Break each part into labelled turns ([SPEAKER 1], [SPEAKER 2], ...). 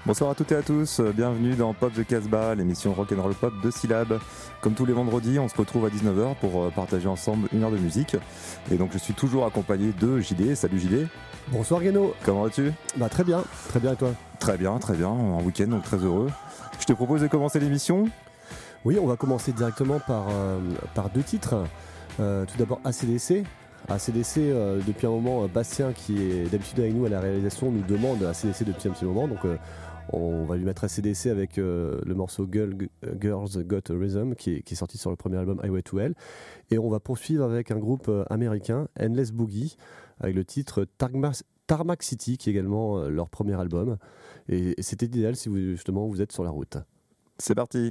[SPEAKER 1] Bonsoir à toutes et à tous, bienvenue dans Pop the Casbah, l'émission rock'n'roll pop de Syllab. Comme tous les vendredis, on se retrouve à 19h pour partager ensemble une heure de musique. Et donc je suis toujours accompagné de JD. Salut JD.
[SPEAKER 2] Bonsoir Guéno.
[SPEAKER 1] Comment vas-tu ?
[SPEAKER 2] Très bien et toi ?
[SPEAKER 1] Très bien, un week-end donc très heureux. Je te propose de commencer l'émission.
[SPEAKER 2] Oui, on va commencer directement par deux titres. Tout d'abord AC/DC. AC/DC, depuis un moment, Bastien, qui est d'habitude avec nous à la réalisation, nous demande AC/DC depuis un petit moment. Donc on va lui mettre AC/DC avec le morceau Girls Got a Rhythm qui est sorti sur le premier album Highway to Hell. Et on va poursuivre avec un groupe américain, Endless Boogie, avec le titre Tarmac City, qui est également leur premier album. Et c'était idéal si vous êtes sur la route.
[SPEAKER 1] C'est parti.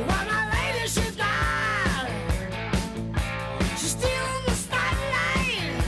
[SPEAKER 3] She's still in the spotlight.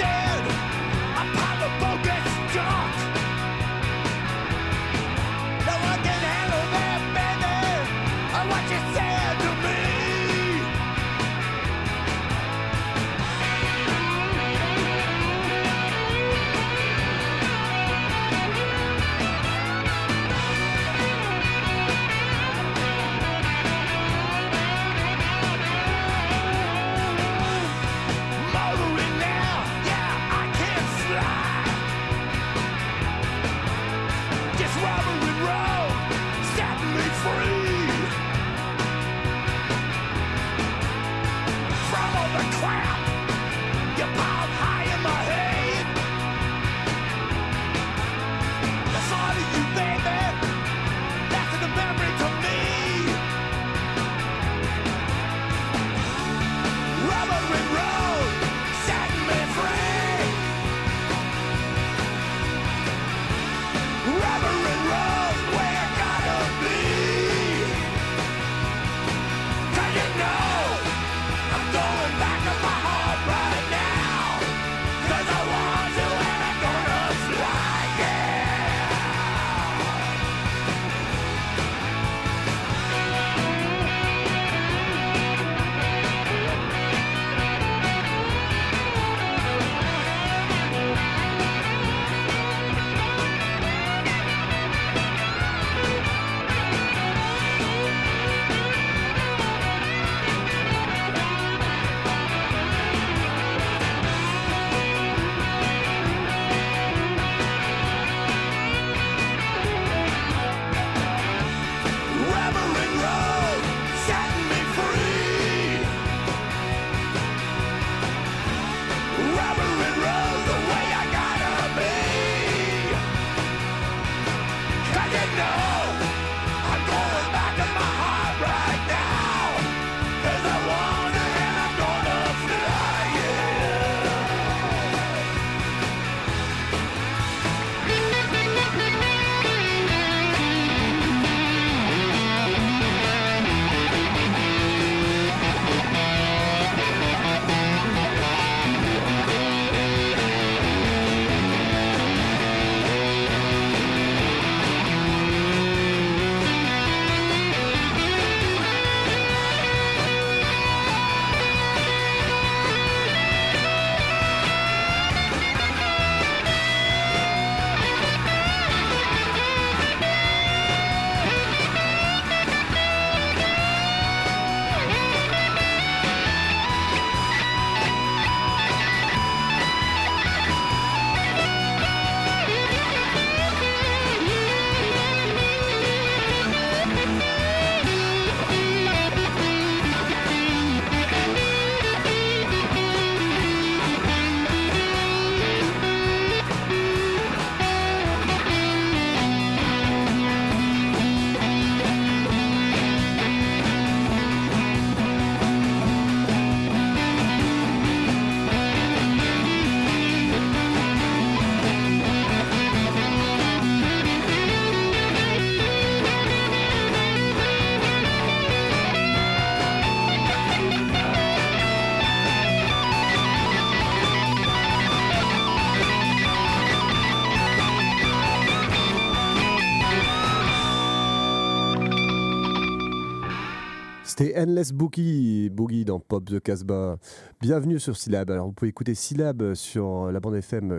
[SPEAKER 2] C'était Endless Boogie dans Pop the Casbah. Bienvenue sur Syllab. Alors vous pouvez écouter Syllab sur la bande FM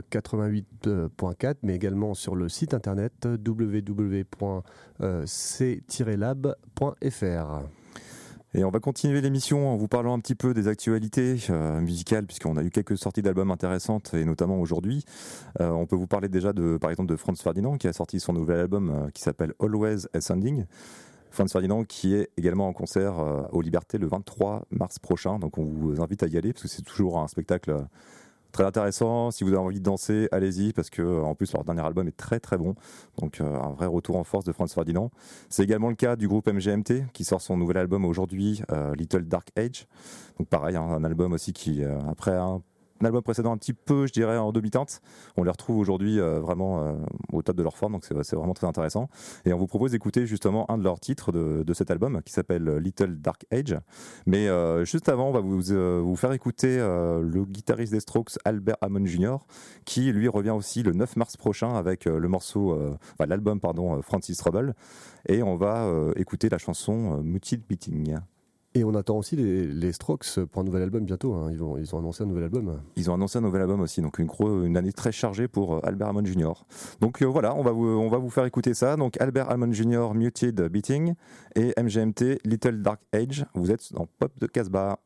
[SPEAKER 2] 88.4, mais également sur le site internet www.c-lab.fr.
[SPEAKER 1] Et on va continuer l'émission en vous parlant un petit peu des actualités musicales, puisqu'on a eu quelques sorties d'albums intéressantes, et notamment aujourd'hui. On peut vous parler déjà par exemple de Franz Ferdinand, qui a sorti son nouvel album qui s'appelle Always Ascending. Franz Ferdinand qui est également en concert aux Libertés le 23 mars prochain, donc on vous invite à y aller, parce que c'est toujours un spectacle très intéressant. Si vous avez envie de danser, allez-y, parce que en plus leur dernier album est très très bon, donc un vrai retour en force de Franz Ferdinand. C'est également le cas du groupe MGMT qui sort son nouvel album aujourd'hui, Little Dark Age. Donc pareil, un album aussi qui après album précédent un petit peu, je dirais, en demi-teinte. On les retrouve aujourd'hui vraiment au top de leur forme, donc c'est vraiment très intéressant. Et on vous propose d'écouter justement un de leurs titres de cet album qui s'appelle Little Dark Age. Mais juste avant, on va vous faire écouter le guitariste des Strokes, Albert Hammond Jr., qui lui revient aussi le 9 mars prochain avec l'album Francis Trouble. Et on va écouter la chanson Muted Beating.
[SPEAKER 2] Et on attend aussi les Strokes pour un nouvel album bientôt. Hein. Ils ont annoncé un nouvel album.
[SPEAKER 1] Ils ont annoncé un nouvel album aussi, donc une année très chargée pour Albert Hammond Jr. Donc voilà, on va vous faire écouter ça. Donc Albert Hammond Jr. Muted Beating et MGMT Little Dark Age. Vous êtes dans Pop de Casbah.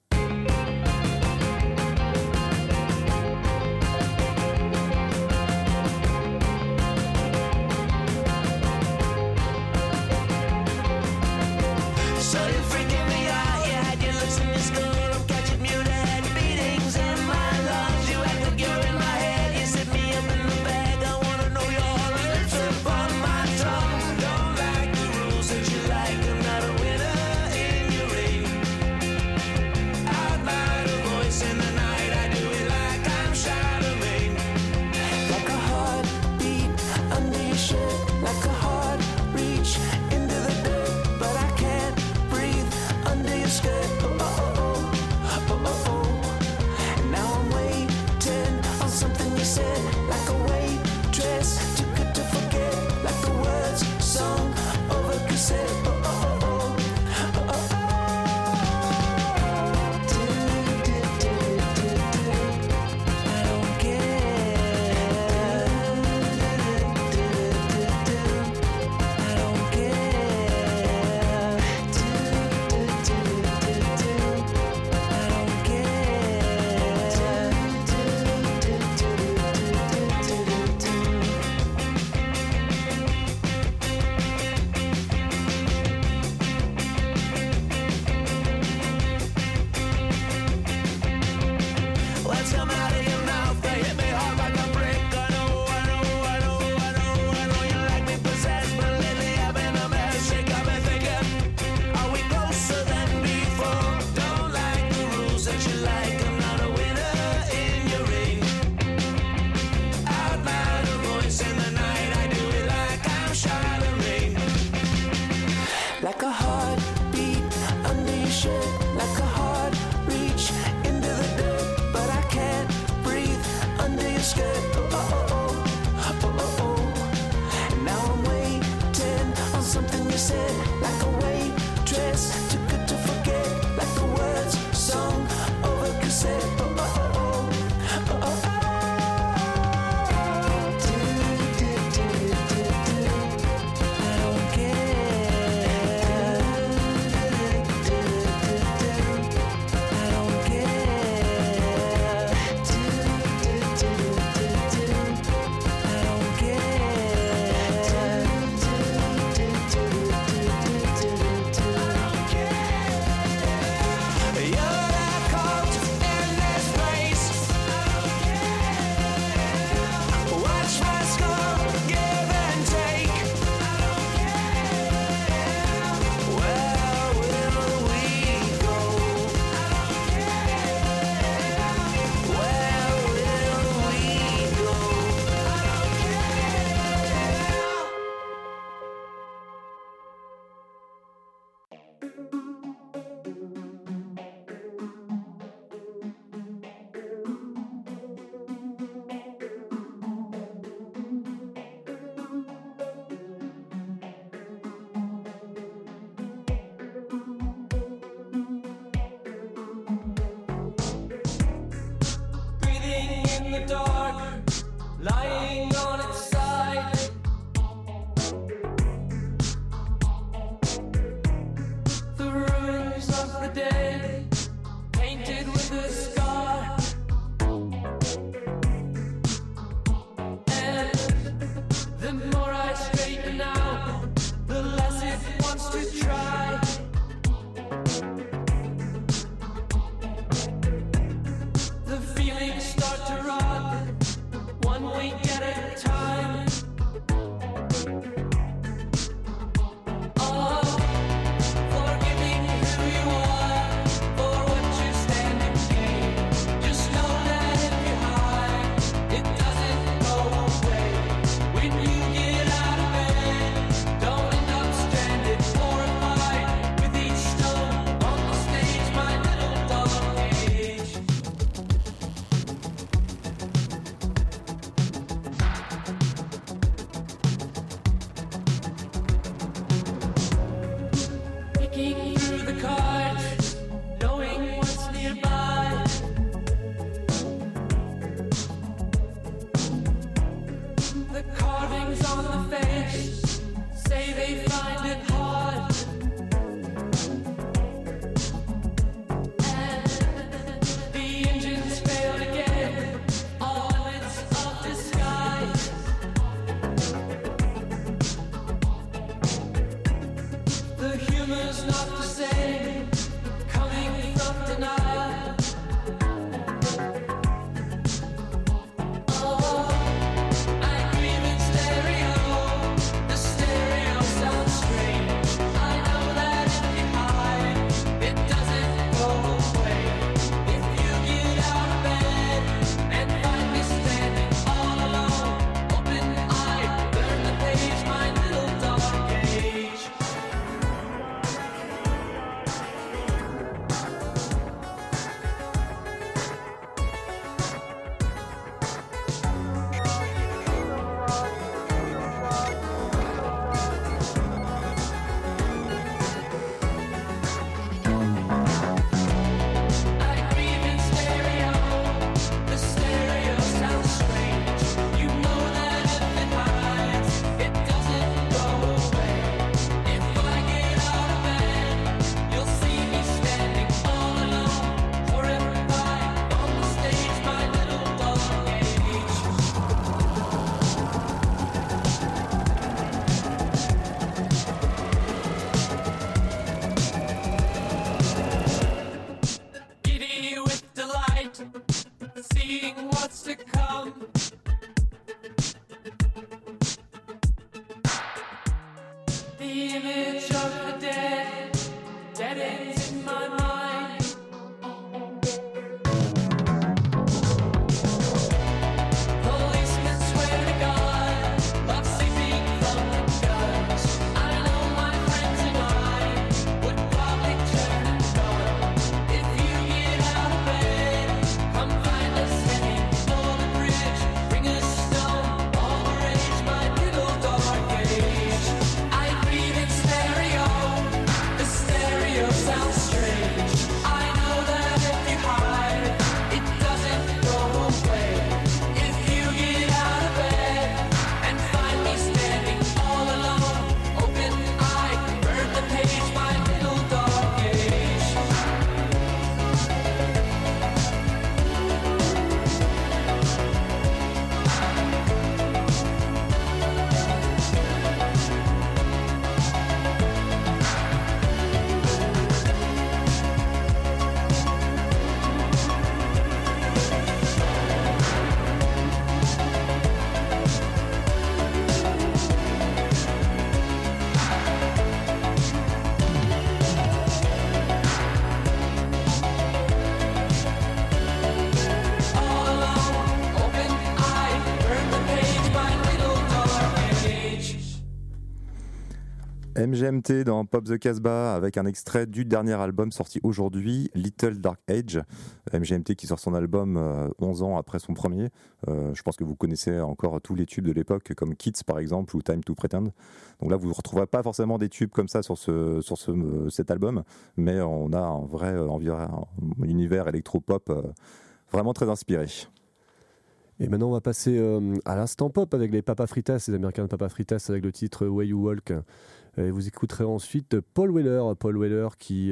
[SPEAKER 3] Lying on its side, the ruins of the day, painted with a scar. And the more I straighten out, the less it wants to try. The feelings start to rot, one week at a time. The carvings on the face say they find it hard. And the engines failed again, all limits of disguise. The humor's not the same, coming from denial.
[SPEAKER 1] MGMT dans Pop the Casbah avec un extrait du dernier album sorti aujourd'hui, Little Dark Age. MGMT qui sort son album 11 ans après son premier. Je pense que vous connaissez encore tous les tubes de l'époque comme Kids par exemple ou Time to Pretend. Donc là vous ne retrouverez pas forcément des tubes comme ça sur cet album, mais on a un vrai univers électro-pop vraiment très inspiré.
[SPEAKER 2] Et maintenant on va passer à l'instant pop avec les Papa Fritas, les Américains de Papa Fritas avec le titre Way You Walk. Et vous écouterez ensuite Paul Weller qui est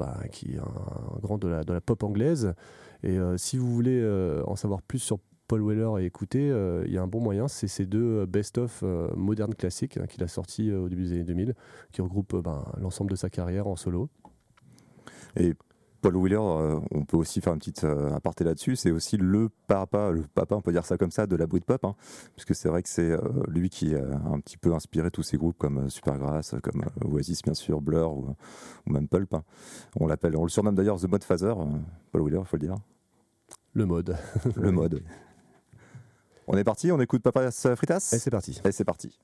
[SPEAKER 2] un grand de la pop anglaise. Et si vous voulez en savoir plus sur Paul Weller et écouter, il y a un bon moyen, c'est ces deux best-of modernes classiques qu'il a sortis au début des années 2000, qui regroupent l'ensemble de sa carrière en solo.
[SPEAKER 1] Et Paul Weller, on peut aussi faire une petite aparté là-dessus, c'est aussi le papa, on peut dire ça comme ça, de la Britpop, puisque c'est vrai que c'est lui qui a un petit peu inspiré tous ces groupes comme Supergrass, comme Oasis bien sûr, Blur ou même Pulp. On le surnomme d'ailleurs The Mod Father, Paul Weller, il faut le dire.
[SPEAKER 2] Le mode.
[SPEAKER 1] Le mode. On est parti, on écoute Papa Fritas ?
[SPEAKER 2] Et c'est parti.
[SPEAKER 1] Et c'est parti.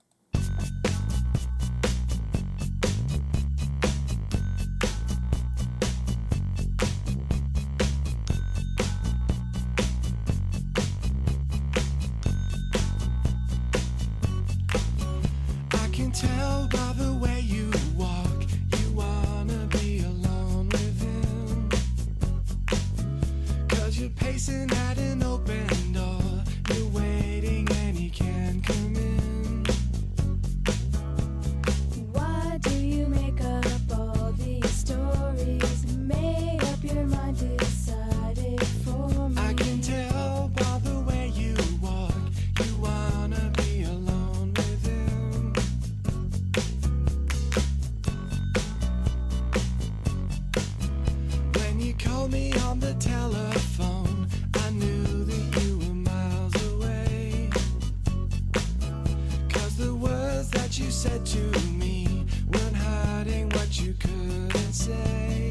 [SPEAKER 4] Pacing at an open door, you're waiting and he can't come in. said to me weren't hiding what you couldn't say.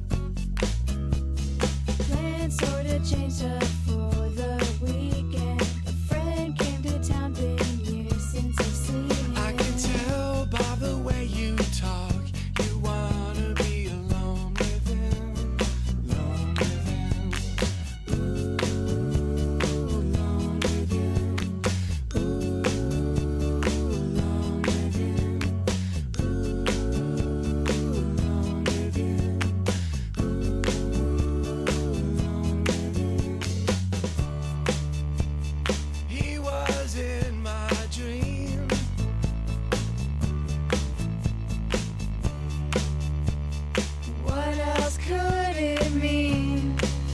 [SPEAKER 5] Plans sorta changed up for the weekend. A friend came to town, been years since I've seen him.
[SPEAKER 4] I can tell by the way you talk, you wanna be alone with him, alone with him.
[SPEAKER 5] Ooh, alone with him. Ooh, alone with him. Ooh, alone with him. Ooh, alone with him.
[SPEAKER 4] He was in my dream.
[SPEAKER 5] What else could it mean?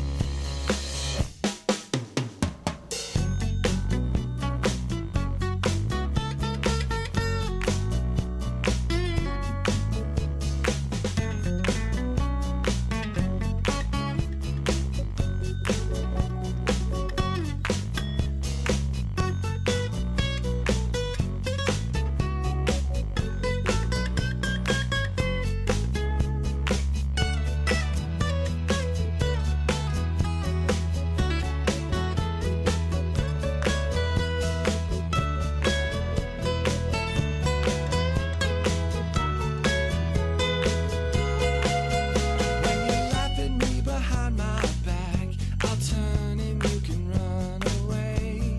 [SPEAKER 4] When you laugh at me behind my back, I'll turn and you can run away.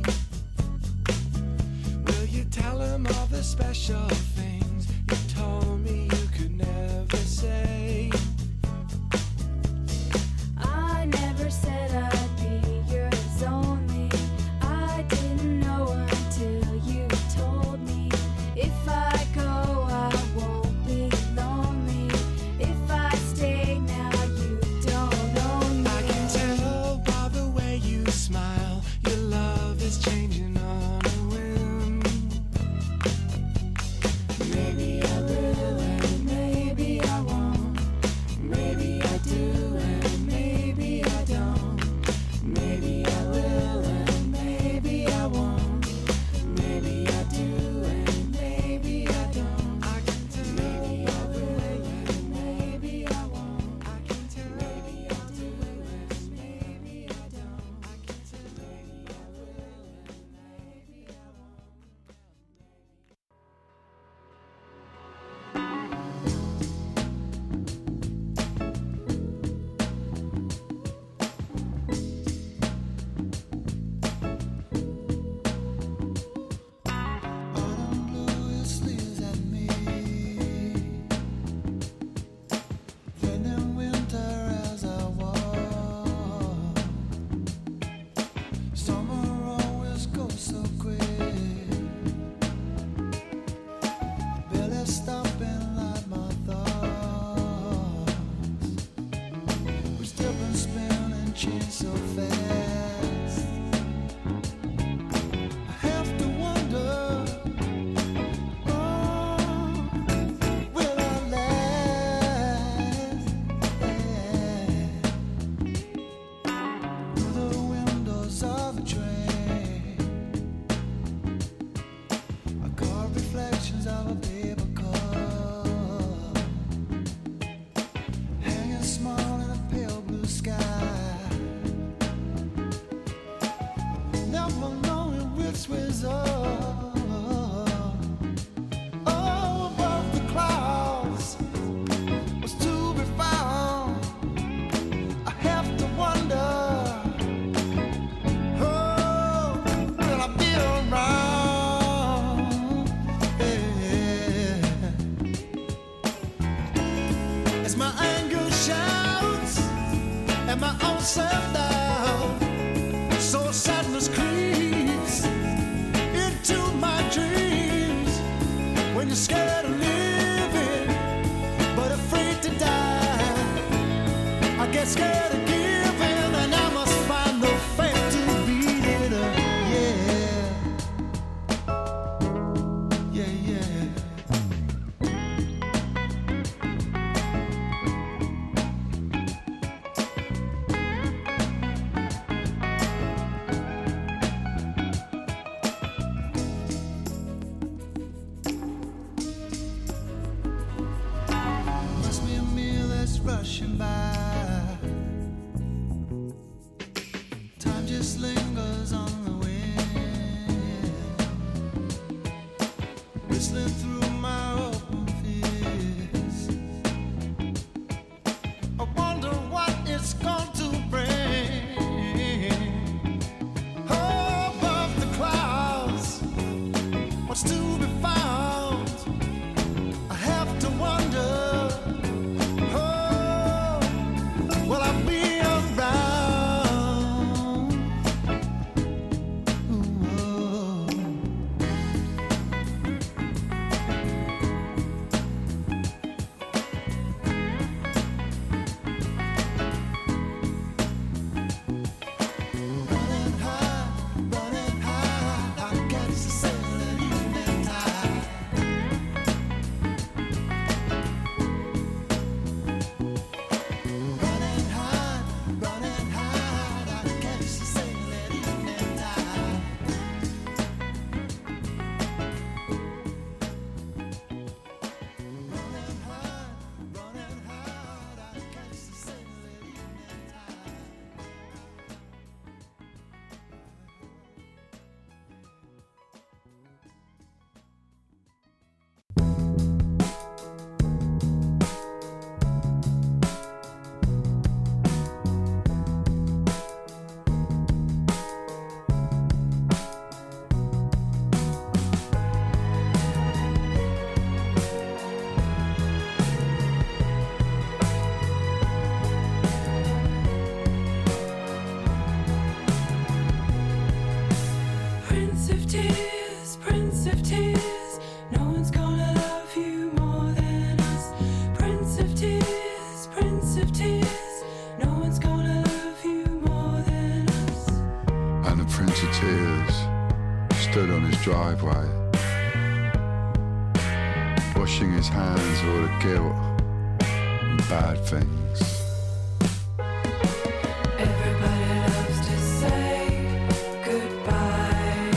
[SPEAKER 4] Will you tell him all the special things you told me you could never say?
[SPEAKER 5] I never said I'd be yours only. I didn't know until you told me. If I go, I won't be lonely. If I stay now, you don't own me.
[SPEAKER 4] I can tell by the way you smile, your love is changing on a whim.
[SPEAKER 5] Maybe I will and maybe I won't. Maybe I do and maybe I don't. Maybe I will and maybe I won't. Maybe I do and maybe I don't.
[SPEAKER 4] I can tell.
[SPEAKER 5] Maybe I will and maybe I won't.
[SPEAKER 4] I can tell.
[SPEAKER 5] Maybe I do and maybe I don't.
[SPEAKER 4] I can tell.
[SPEAKER 5] Maybe I will and
[SPEAKER 3] of tears, Prince of tears. No one's gonna love you more than us. Prince of tears, Prince of tears. No one's gonna love you more than us.
[SPEAKER 6] And the Prince of Tears stood on his driveway, washing his hands of all the guilt and bad things.
[SPEAKER 3] Everybody loves to say goodbye.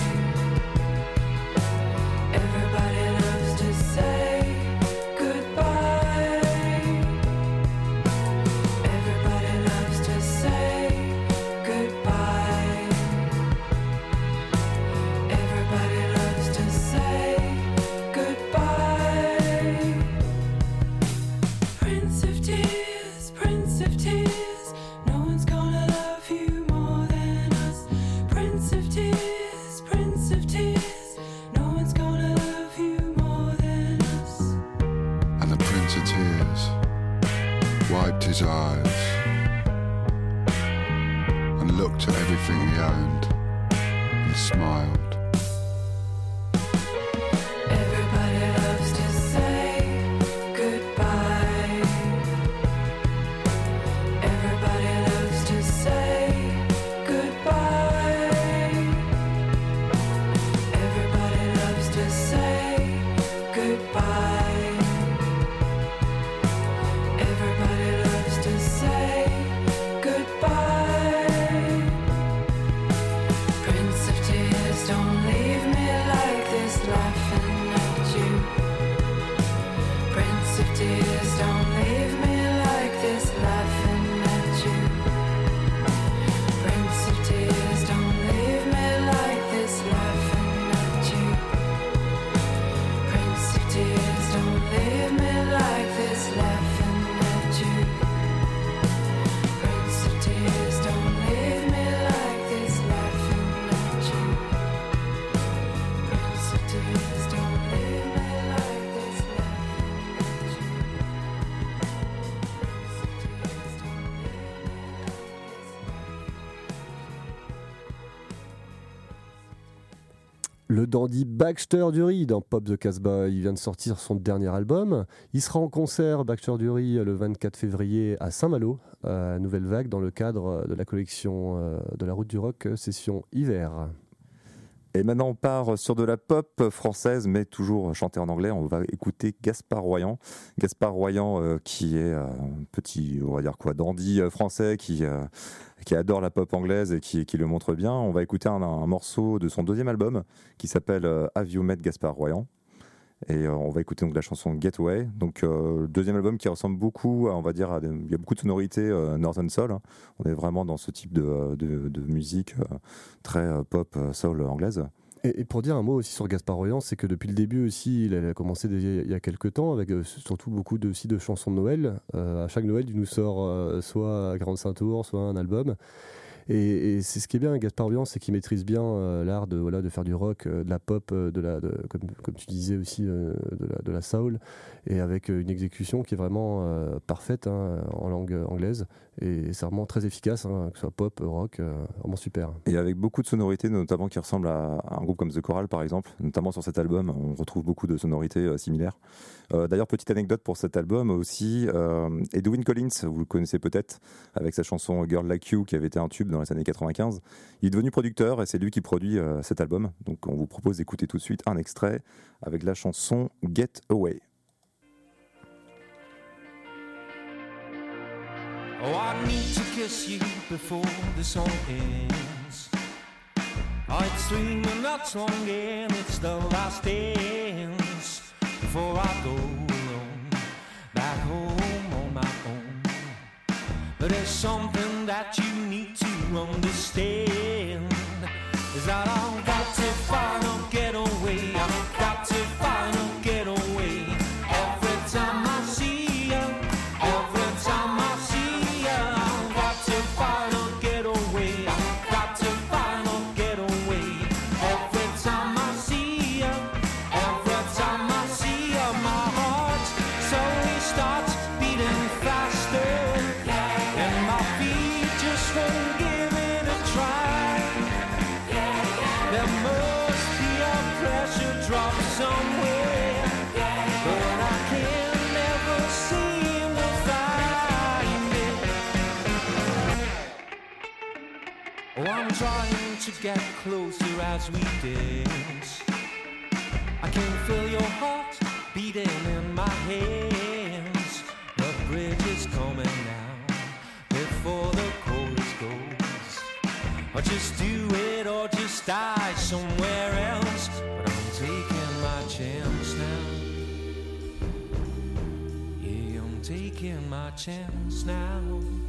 [SPEAKER 3] Everybody loves to say goodbye. Everybody loves to say goodbye. Everybody loves to say goodbye. Prince of tears, Prince of tears. No one's gonna love you more than us. Prince of tears, Prince of tears. No one's gonna love you more than us.
[SPEAKER 6] And the Prince of Tears wiped his eyes and looked at everything he owned and smiled.
[SPEAKER 3] Everybody loves to say goodbye. Everybody loves to say goodbye. Everybody loves to say goodbye. Everybody loves to say goodbye. Prince of tears, don't leave me like this, laughing at you. Prince of tears, don't leave me like this, laughing at you. Prince of tears, don't leave me like this, laughing at you. Prince of tears, don't leave me like this, laughing at you. Prince of tears, don't leave me like this, laughing at you. Prince of tears, don't leave me like this, laughing at you. Prince of tears, don't leave me
[SPEAKER 2] Le dandy Baxter Dury dans Pop the Casbah, il vient de sortir son dernier album. Il sera en concert, Baxter Dury, le 24 février à Saint-Malo, à Nouvelle Vague, dans le cadre de la collection de la Route du Rock, session hiver.
[SPEAKER 1] Et maintenant, on part sur de la pop française, mais toujours chantée en anglais. On va écouter Gaspard Royan. Gaspard Royan, qui est un petit, on va dire quoi, dandy français, qui adore la pop anglaise et qui le montre bien. On va écouter un morceau de son deuxième album, qui s'appelle Have You Met Gaspard Royan. Et on va écouter donc la chanson Getaway. Donc le deuxième album qui ressemble beaucoup, on va dire, il y a beaucoup de sonorités Northern Soul. Hein. On est vraiment dans ce type de musique très pop soul anglaise.
[SPEAKER 2] Et pour dire un mot aussi sur Gaspard Royan, c'est que depuis le début aussi, il a commencé il y a quelques temps avec surtout beaucoup de chansons de Noël. À chaque Noël, il nous sort soit Grande Saint-Tour, soit un album. Et c'est ce qui est bien avec Gaspard Royan, c'est qu'il maîtrise bien l'art de faire du rock, de la pop, comme tu disais aussi, de la soul, et avec une exécution qui est vraiment parfaite en langue anglaise. Et c'est vraiment très efficace, que ce soit pop, rock, vraiment super.
[SPEAKER 1] Et avec beaucoup de sonorités, notamment qui ressemblent à un groupe comme The Choral, par exemple. Notamment sur cet album, on retrouve beaucoup de sonorités similaires. D'ailleurs, petite anecdote pour cet album aussi, Edwyn Collins, vous le connaissez peut-être, avec sa chanson Girl Like You, qui avait été un tube dans les années 95. Il est devenu producteur et c'est lui qui produit cet album. Donc on vous propose d'écouter tout de suite un extrait avec la chanson Get Away.
[SPEAKER 7] Oh, I need to kiss you before the song ends. Oh, it's 3 minutes long and it's the last dance before I go alone, back home on my own. But there's something that you need to understand, is that I've got to find a getaway. I've got to find a getaway. Every time I see you, every time I see you, I've got to find a getaway. I've got to find a getaway. Every time I see you, every time I see you, my heart slowly starts beating faster, and my feet just won't give it a try. drop somewhere, but I can never seem to find it. Oh, I'm trying to get closer as we dance. I can feel your heart beating in my hands. The bridge is coming down before the chorus goes. Or just do it or just die somewhere else. But I'm taking my chance now. Yeah, I'm taking my chance now.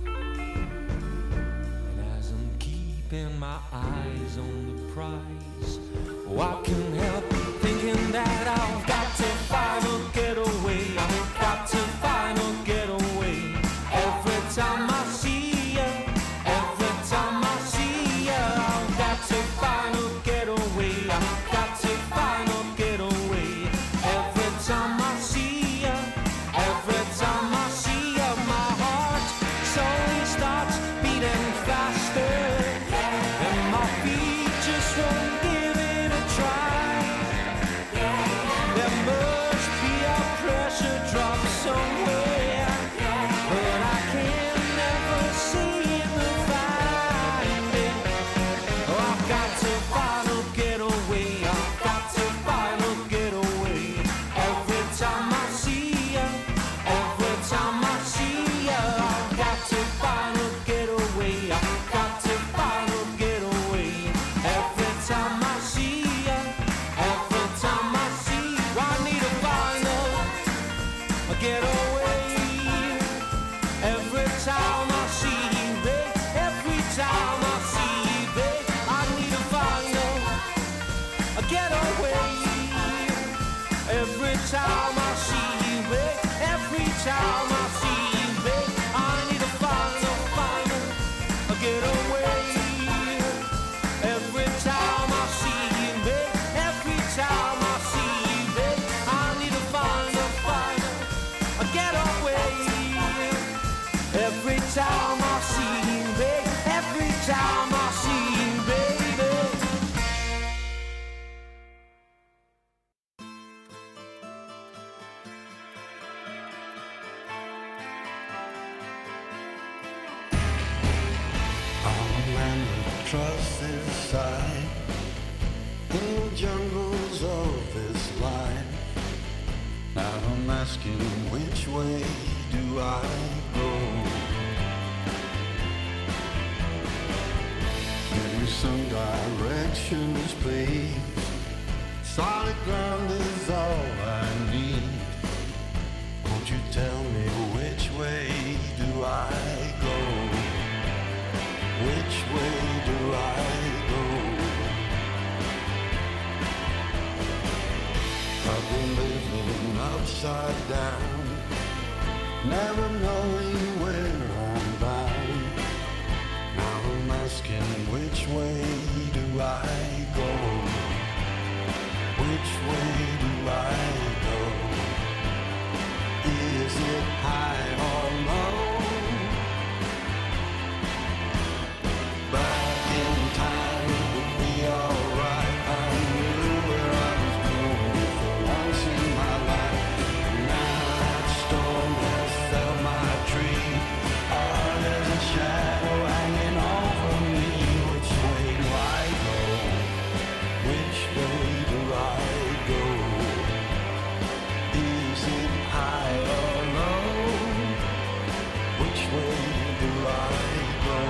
[SPEAKER 7] And as I'm keeping my eyes on the prize, oh, I can help thinking that I've got to find a getaway. I've got to find a getaway. Every time I see you, every time I see you, I've got to find a getaway. I've got to find a getaway. Every time I see you, every time I see you, my heart slowly starts beating faster, and my feet just won't give it a try. There must be a pressure drop somewhere, but I can never seem to find it. Oh, I've got to find a getaway. I've got to find a getaway. Every time I see you, every time I see you, I've got to find a getaway. I've got to find a getaway. Every time I see you, every time I see you, I need to find a getaway. Every time I see you, babe, every time I see you, babe, I need to find a getaway. Every time I see you, babe, every time I see you, babe, I need to find a getaway. Every time I see you, babe, every time I see you, babe, I need to find a getaway. Every time I see you, babe, every time I see you, baby.
[SPEAKER 6] I'm a man of trust inside in the jungles of this life. Now I'm asking, which way do I go? Give me some directions, please. Solid ground is all I need. Won't you tell me which way do I go? Which way do I go? I've been living upside down, never knowing where I'm bound. Now I'm asking, which way do I go? Which way do I go? Is it high or low? Back in time it would be alright. I knew where I was going for once in my life. Now that storm has felled my tree. Oh, there's a shadow hanging over me. Which way do I go? Which way do I go? Is it high or low? Which way do I go?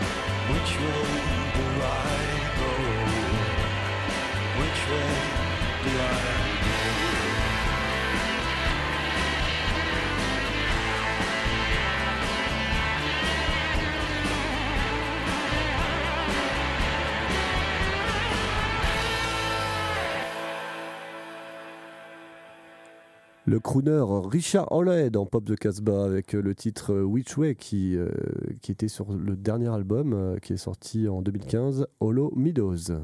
[SPEAKER 6] Which way do I go? Which way
[SPEAKER 2] Le crooner Richard Hawley dans Pop the Casbah avec le titre Which Way qui était sur le dernier album qui est sorti en 2015, Hollow Meadows.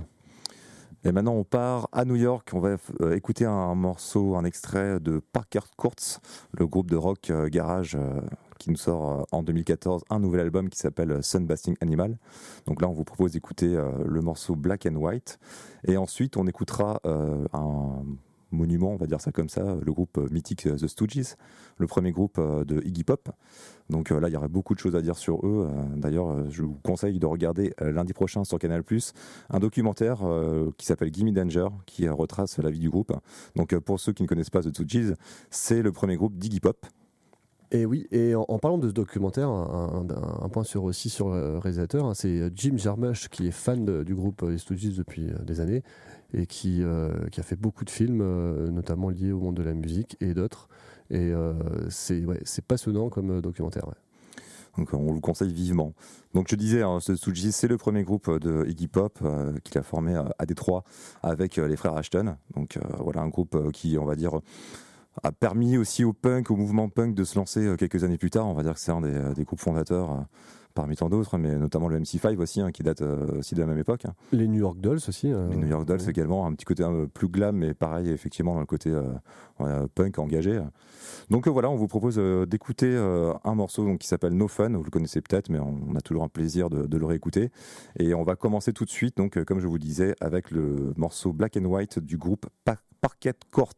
[SPEAKER 1] Et maintenant on part à New York, on va écouter un morceau, un extrait de Parker Courts, le groupe de rock garage qui nous sort en 2014 un nouvel album qui s'appelle Sunbathing Animal. Donc là on vous propose d'écouter le morceau Black and White et ensuite on écoutera un monument, on va dire ça comme ça, le groupe mythique The Stooges, le premier groupe de Iggy Pop. Donc là, il y aurait beaucoup de choses à dire sur eux. D'ailleurs, je vous conseille de regarder lundi prochain sur Canal+, un documentaire qui s'appelle Gimme Danger, qui retrace la vie du groupe. Donc pour ceux qui ne connaissent pas The Stooges, c'est le premier groupe d'Iggy Pop.
[SPEAKER 2] Et oui, et en parlant de ce documentaire, un point sur le réalisateur, hein, c'est Jim Jarmusch qui est fan du groupe Les Stooges depuis des années et qui a fait beaucoup de films, notamment liés au monde de la musique et d'autres. Et c'est passionnant comme documentaire. Ouais.
[SPEAKER 1] Donc on vous conseille vivement. Donc je disais, hein, ce Stooges, c'est le premier groupe de Iggy Pop qu'il a formé à Détroit avec les frères Ashton. Donc voilà un groupe qui, on va dire, a permis aussi au mouvement punk de se lancer quelques années plus tard. On va dire que c'est un des groupes fondateurs parmi tant d'autres, mais notamment le MC5 aussi, hein, qui date aussi de la même époque. Hein.
[SPEAKER 2] Les New York Dolls aussi.
[SPEAKER 1] Les New York Dolls également, un petit côté un peu plus glam, mais pareil, effectivement, dans le côté punk engagé. Donc voilà, on vous propose d'écouter un morceau donc, qui s'appelle No Fun, vous le connaissez peut-être, mais on a toujours un plaisir de le réécouter. Et on va commencer tout de suite, donc, comme je vous disais, avec le morceau Black and White du groupe Parker Courts.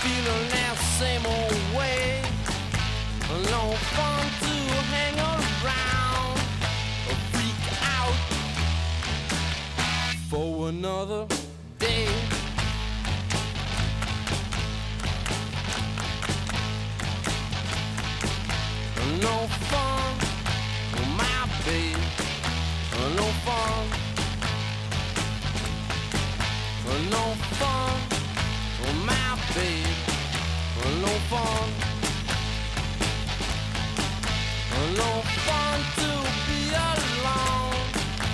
[SPEAKER 8] feeling that same old way. No fun to hang around or freak out for another day. No fun, my babe. No fun. No fun, my babe. No fun. No fun to be alone,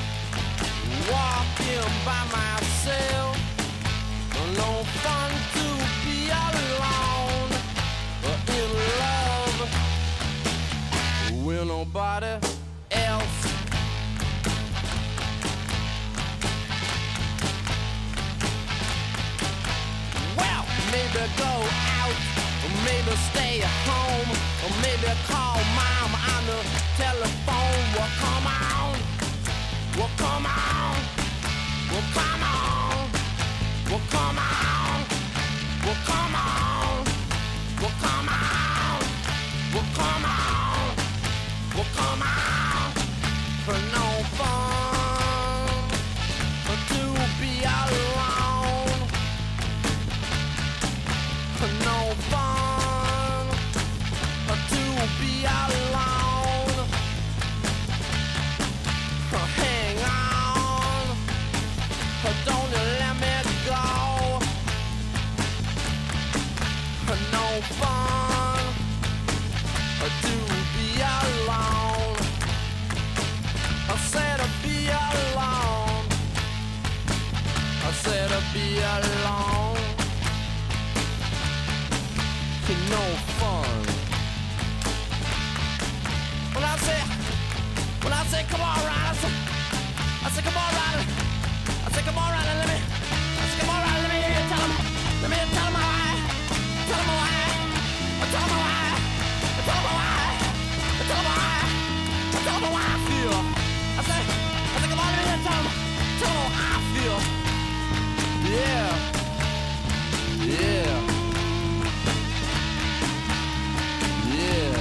[SPEAKER 8] walking by myself. No fun to be alone, in love with nobody else. Well, maybe go out, or maybe stay at home, or maybe call mom on the telephone. Well, come on, well, come on, well, come on, well, come on, well, come on, well, come on, well, come on, well, come on, for no fun to be alone, for no fun to be alone. Hang on, don't you let me go. No fun to be alone. I said to be alone. I said to be alone. No fun. When I say come on, Ryder, I say come on, Ryder. I say come on, Ryder, let me hear you tell him. Let me tell him why. Tell him why. Tell him why. Tell him why. Tell him why. Tell him why I feel. I say come on, let me hear you tell him. Tell him how I feel. Yeah. Yeah. Yeah.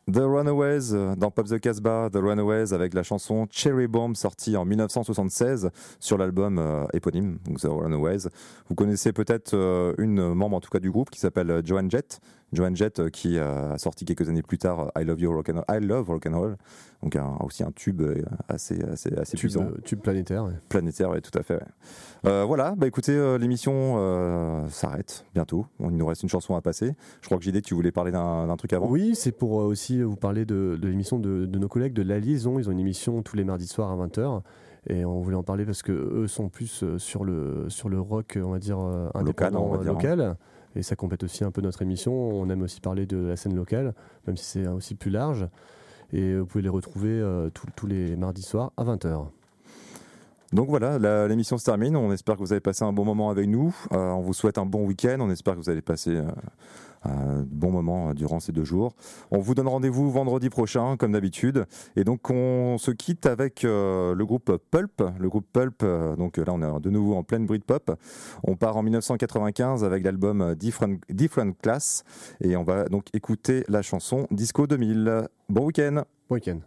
[SPEAKER 1] The Runaways dans Pop the Casbah, The Runaways avec la chanson Cherry Bomb sortie en 1976 sur l'album éponyme, donc The Runaways. Vous connaissez peut-être une membre en tout cas du groupe qui s'appelle Joan Jett. Joan Jett qui a sorti quelques années plus tard I Love Rock'n'Roll, donc aussi un tube assez puissant.
[SPEAKER 2] Tube planétaire. Ouais.
[SPEAKER 1] Planétaire, oui, tout à fait. Ouais. Voilà, bah écoutez, l'émission s'arrête bientôt. Il nous reste une chanson à passer. Je crois que JD, tu voulais parler d'un truc avant.
[SPEAKER 2] Oui, c'est pour aussi vous parler de l'émission de nos collègues de La Liaison. Ils ont une émission tous les mardis soirs à 20h. Et on voulait en parler parce qu'eux sont plus sur le rock, on va dire, indépendant, local. Et ça complète aussi un peu notre émission. On aime aussi parler de la scène locale, même si c'est aussi plus large. Et vous pouvez les retrouver tous les mardis soirs à 20h.
[SPEAKER 1] Donc voilà, l'émission se termine. On espère que vous avez passé un bon moment avec nous. On vous souhaite un bon week-end. On espère que vous allez passer un bon moment durant ces 2 jours. On vous donne rendez-vous vendredi prochain, comme d'habitude. Et donc, on se quitte avec le groupe Pulp. Le groupe Pulp, donc là, on est de nouveau en pleine Britpop. On part en 1995 avec l'album Different Class. Et on va donc écouter la chanson Disco 2000. Bon week-end.
[SPEAKER 2] Bon week-end.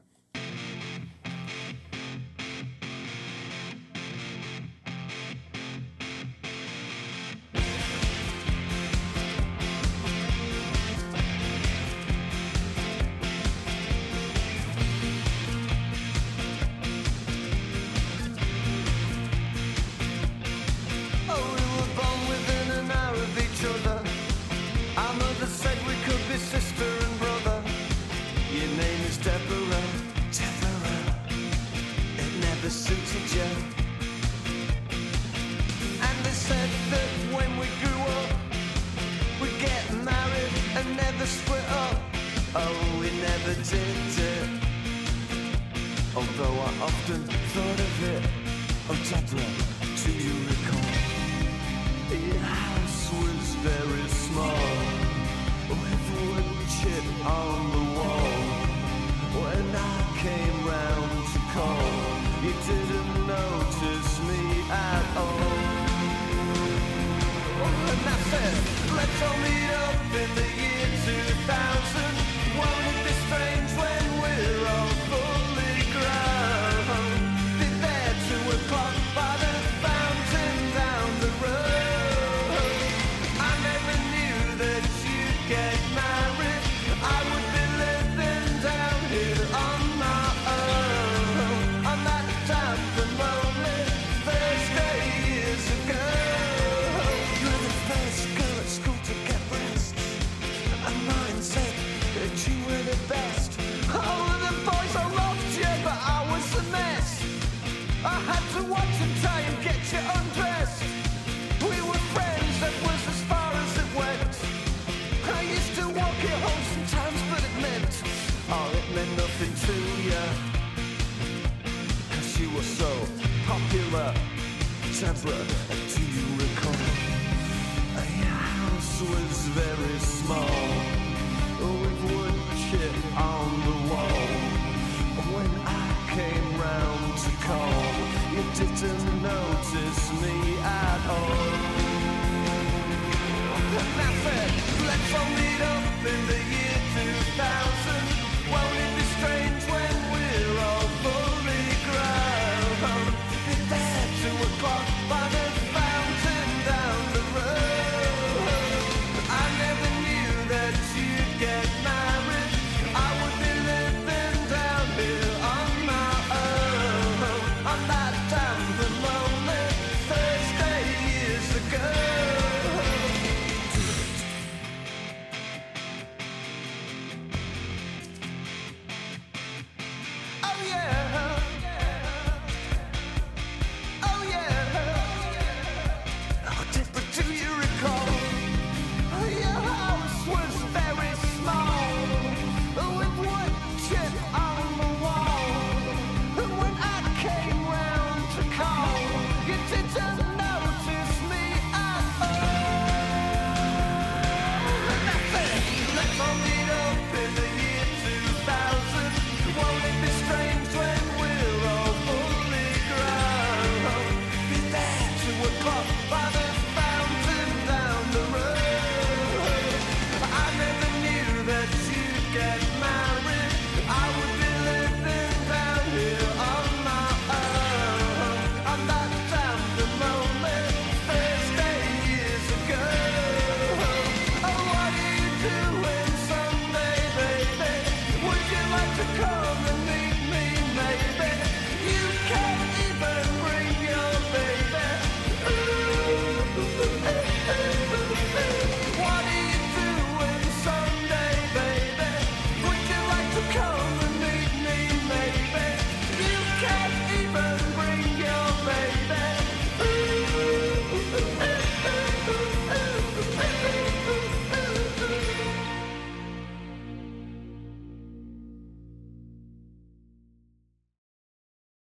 [SPEAKER 6] Although I often thought of it, oh Deborah, do you recall? Your house was very small, with wood chip on the wall. When I came round to call, you didn't notice me at all. And I said, let's all meet up in the year 2000. Won't it be strange when we're all fully grown? Be there 2 o'clock by the fountain down the road. I never knew that you'd get married. I would be living down here on my own. On that damp and lonely Thursday years ago. You were the first girl at school to get breasts, and mine said that you were the best. Oh, the boys all loved you, but I was a mess. I had to watch and try and get you undressed. We were friends, that was as far as it went. I used to walk you home sometimes, but it meant nothing to you, 'cause you were so popular. Deborah, do you recall? Your house was very small, with wood chip on the wall. When I came round to call, you didn't notice me at all.